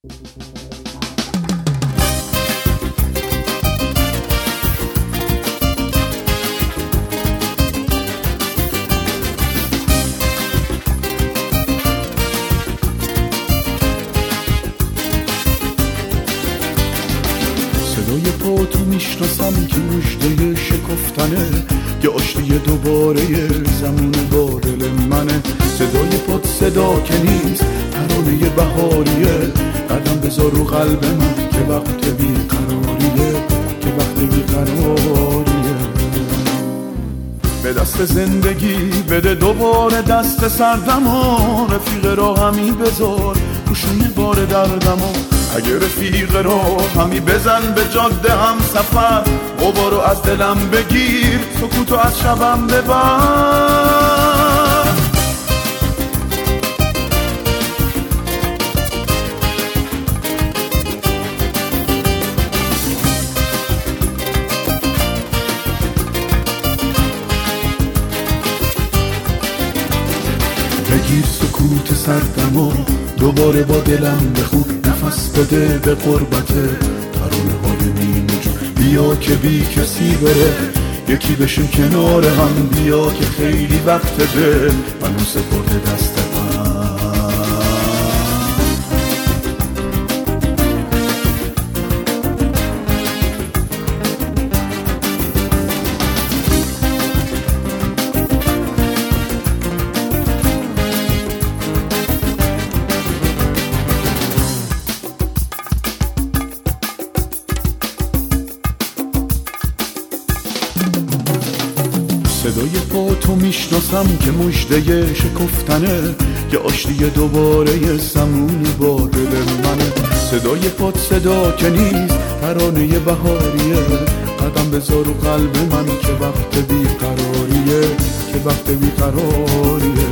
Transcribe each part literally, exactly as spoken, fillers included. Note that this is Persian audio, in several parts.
صدای پا تو میشناسم که مژده شکفتنه، یه آشتی دوباره زمون با دل منه. صدای پات صدا که نیست، ترانه بهاریه. قدم بذار رو قلب من که وقت بیقراریه، که وقت بیقراریه. به دست زندگی بده دوباره دست سردمو، رفیق راهمی بذار گوشه بار دردمو. اگه رفیق راهمی بزن به جاده هم سفر، غبارو از دلم بگیر، سکوتو از شبم ببر. بگیر سکوت سردمو، دوباره با دلم بخون، نفس بده به قربته ترانه های نیمه جون. بیا که بی کسی بره، یکی بشیم کنار هم. بیا که خیلی وقت دل منو سپرده دست من. صدای پا تو میشناسم که مژده شکفتنه، یه آشتی دوباره زمون با دل منه. صدای پات صدا که نیست، ترانه بهاریه. قدم بذار رو قلب من که وقت بیقراریه، که وقت بیقراریه.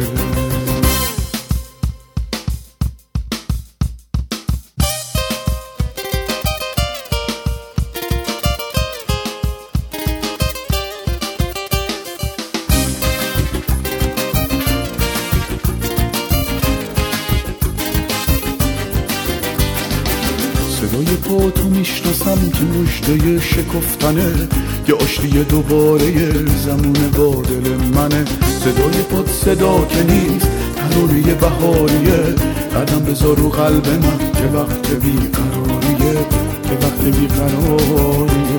صدای پا تو میشناسم که مژده شکفتنه، یه آشتی دوباره زمون با دل منه. صدای پات صدا که نیست، ترانه بهاریه. قدم بذار رو قلب من که وقت بیقراریه، که وقت بیقراریه.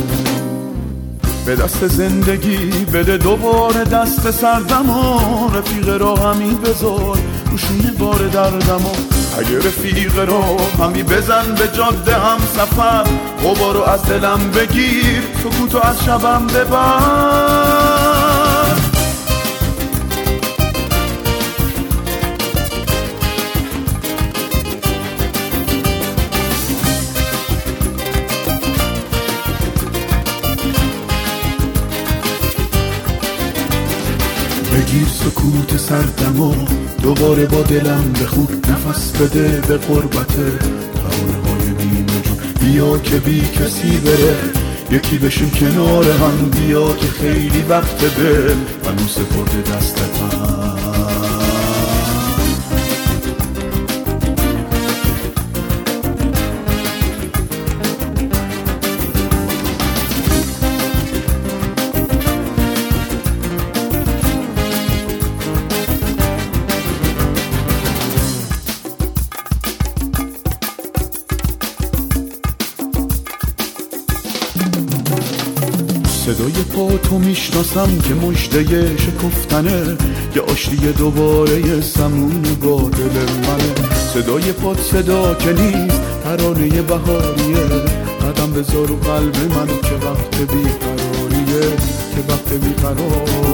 به دست زندگی بده دوباره دست سردمو، رفیق راهمی بذار گوشه بار دردمو. اگه رفیق راهمی بزن به جاده هم سفر، غبارو از دلم بگیر، سکوتو از شبم ببر. بگیر سکوت سردمو، دوباره با دلم بخون، نفس بده به قربته ترانه های نیمه جون. بیا که بی کسی بره، یکی بشیم کنار هم. بیا که خیلی وقت دل منو سپرده دست من. صدای پا تو میشناسم که مژده شکفتنه، یه آشتی دوباره زمون با دل منه. صدای پات صدا که نیست، ترانه بهاریه. قدم بذار رو قلب من که وقت بیقراریه، که وقت بیقراریه.